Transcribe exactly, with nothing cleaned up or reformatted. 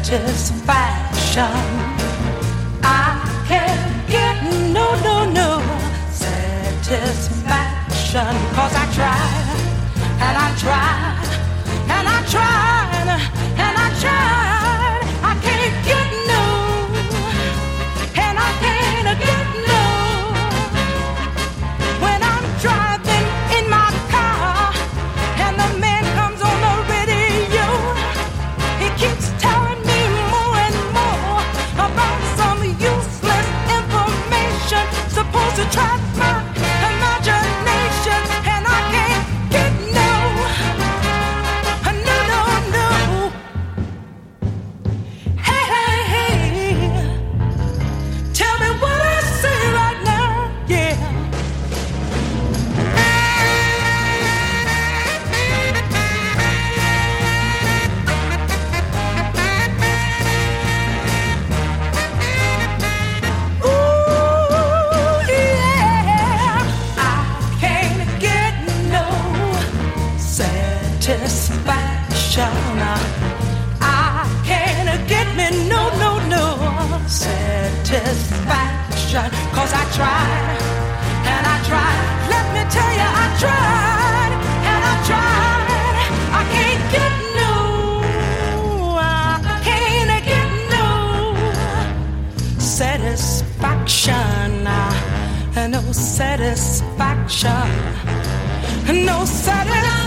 satisfaction. I can't get no, no, no satisfaction. Cause I tried, and I tried, and I tried, and I tried. I can't get no, and I can't get no. When I'm driving in my car, and the man comes on the radio, he keeps telling me more and more about some useless information supposed to trap my imagination, and I can't get no, no, no, no. Hey, hey, hey, tell me what I say right now, yeah. Ooh, yeah, I can't get no satisfaction. I can't get me no, no, no satisfaction. Cause I tried, and I tried. Let me tell you, I tried, and I tried. I can't get no, I can't get no satisfaction. uh, No satisfaction. No satisfaction.